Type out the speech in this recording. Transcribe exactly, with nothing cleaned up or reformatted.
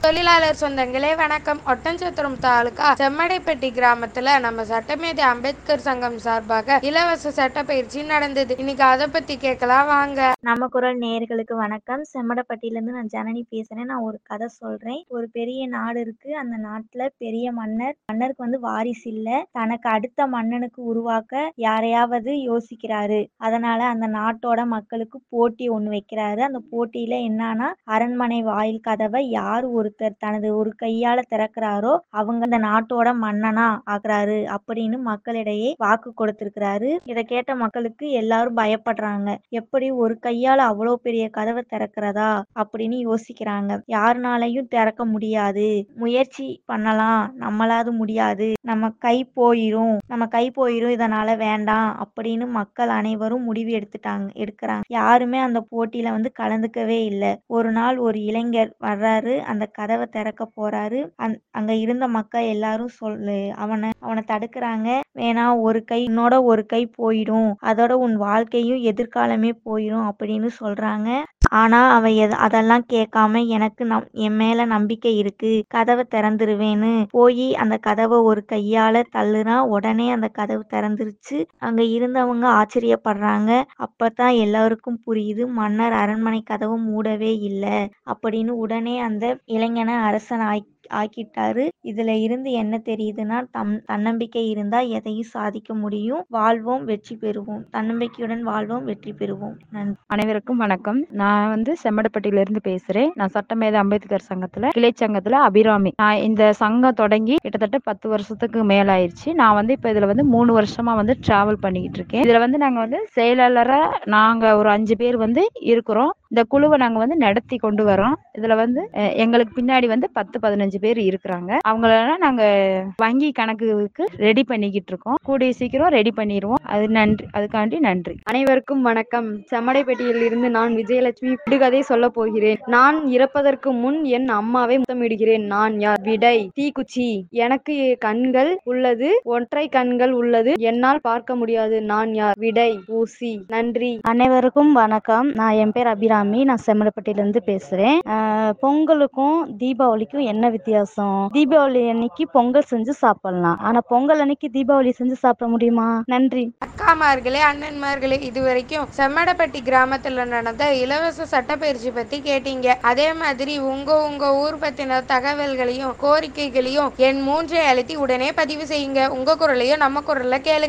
தொழிலாளர் சொந்தங்களே வணக்கம். ஒட்டன்சத்திரம் தாலுகா செம்மடைப்பட்டி கிராமத்துல நம்ம சட்டமேதை அம்பேத்கர் சங்கம் சார்பாக இலவச சட்ட பயிற்சி நடந்தது. இன்னைக்கு அதை பத்தி கேட்கலாம் வாங்க. நம்ம குரல் நேயர்களுக்கு வணக்கம். செம்மடைப்பட்டியிலிருந்து நான் ஜனனி பேசுறேன். நான் ஒரு கதை சொல்றேன். ஒரு பெரிய நாடு இருக்கு. அந்த நாட்டுல பெரிய மன்னர் மன்னருக்கு வந்து வாரிசு இல்ல. தனக்கு அடுத்த மன்னனுக்கு உருவாக்க யாரையாவது யோசிக்கிறாரு. அதனால அந்த நாட்டோட மக்களுக்கு போட்டி ஒண்ணு வைக்கிறாரு. அந்த போட்டியில என்னன்னா, அரண்மனை வாயில் கதவை யார் ஒருத்தர் தனது ஒரு கையால திறக்கிறாரோ அவங்க அந்த நாட்டோட மன்னனா ஆகுறாரு அப்படின்னு மக்களிடையே வாக்கு கொடுத்திருக்கிறாரு. இதை கேட்ட மக்களுக்கு எல்லாரும் பயப்படுறாங்க. எப்படி ஒரு கையால அவ்வளோ பெரிய கதவை திறக்கிறதா அப்படின்னு யோசிக்கிறாங்க. யாருனாலையும் திறக்க முடியாது, முயற்சி பண்ணலாம், நம்மளாவது முடியாது, நம்ம கை போயிரும் நம்ம கை போயிரும் இதனால வேண்டாம் அப்படின்னு மக்கள் அனைவரும் முடிவு எடுத்துட்டாங்க எடுக்கிறாங்க. யாருமே அந்த போட்டியில வந்து கலந்துக்கவே இல்லை. ஒரு நாள் ஒரு இளைஞர் வர்றாரு. அந்த கதவை திறக்க போறாரு. அந் அங்க இருந்த மக்கள் எல்லாரும் சொல்லு அவனை அவனை தடுக்கிறாங்க. வேணா, ஒரு கை உன்னோட ஒரு கை போயிடும், அதோட உன் வாழ்க்கையும் எதிர்காலமே போயிடும் அப்படின்னு சொல்றாங்க. ஆனா அவன் எத அதெல்லாம் கேட்காம எனக்கு நம் என் மேல நம்பிக்கை இருக்கு, கதவை திறந்துருவேன்னு போய் அந்த கதவை ஒரு கையால தள்ளுனா உடனே அந்த கதவு திறந்துருச்சு. அங்க இருந்தவங்க ஆச்சரியப்படுறாங்க. அப்பதான் எல்லாருக்கும் புரியுது, மன்னர் அரண்மனை கதவு மூடவே இல்லை அப்படின்னு. உடனே அந்த இளைஞனை அரசன் ஆக்கி ஆக்கிட்டாரு. இதுல இருந்து என்ன தெரியுதுன்னா, தம் தன்னம்பிக்கை இருந்தா எதையும் சாதிக்க முடியும். வாழ்வோம், வெற்றி பெறுவோம். தன்னம்பிக்கையுடன் வாழ்வோம், வெற்றி பெறுவோம். நன்றி. அனைவருக்கும் வணக்கம். நான் வந்து செம்மடைப்பட்டியில இருந்து பேசுறேன். நான் சட்டமேதை அம்பேத்கர் சங்கத்துல கிளை சங்கத்துல அபிராமி. நான் இந்த சங்கம் தொடங்கி கிட்டத்தட்ட பத்து வருஷத்துக்கு மேல ஆயிடுச்சு. நான் வந்து இப்ப இதுல வந்து மூணு வருஷமா வந்து டிராவல் பண்ணிக்கிட்டு இருக்கேன். இதுல வந்து நாங்க வந்து செயலாளரா நாங்க ஒரு அஞ்சு பேர் வந்து இருக்கிறோம். இந்த குழுவை நாங்க வந்து நடத்தி கொண்டு வரோம். இதுல வந்து எங்களுக்கு பின்னாடி வந்து பத்து பதினஞ்சு பேர் இருக்கிறாங்க. அவங்களெல்லாம் நாங்க வங்கி கணக்குக்கு ரெடி பண்ணிக்கிட்டு இருக்கோம். கூடிய சீக்கிரம் ரெடி பண்ணிடுவோம். அது நன்றி அதுக்காண்டி நன்றி. அனைவருக்கும் வணக்கம். செம்மடைப்பட்டியில் இருந்து நான் விஜயலட்சுமி விடுகதை சொல்ல போகிறேன். நான் இறப்பதற்கு முன் என் அம்மாவை முத்தமிடுகிறேன். நான் யார்? விடை தீக்குச்சி. எனக்கு கண்கள் உள்ளது, ஒற்றை கண்கள் உள்ளது, என்னால் பார்க்க முடியாது. நான் யார்? விடை ஊசி. நன்றி. அனைவருக்கும் வணக்கம். நான் என் பேர் அபிராமி. நான் செம்மடைப்பட்டியில இருந்து பேசுறேன். பொங்கலுக்கும் தீபாவளிக்கும் என்ன வித்தியாசம்? தீபாவளி அன்னைக்கு பொங்கல் செஞ்சு சாப்பிடலாம், ஆனா பொங்கல் அன்னைக்கு தீபாவளி செஞ்சு சாப்பிட முடியுமா? நன்றி. அக்காமார்களே, அண்ணன்மார்களே, இது வரைக்கும் செம்மடைப்பட்டி கிராமத்துல நடந்த இலவச சட்டப்பயிற்சி பத்தி கேட்டீங்க. அதே மாதிரி உங்க உங்க ஊர் பத்தின தகவல்களையும் கோரிக்கைகளையும் என் மூன்றை அழுத்தி உடனே பதிவு செய்யுங்க. உங்க குரலையும் நம்ம குரல்ல கேளுங்க.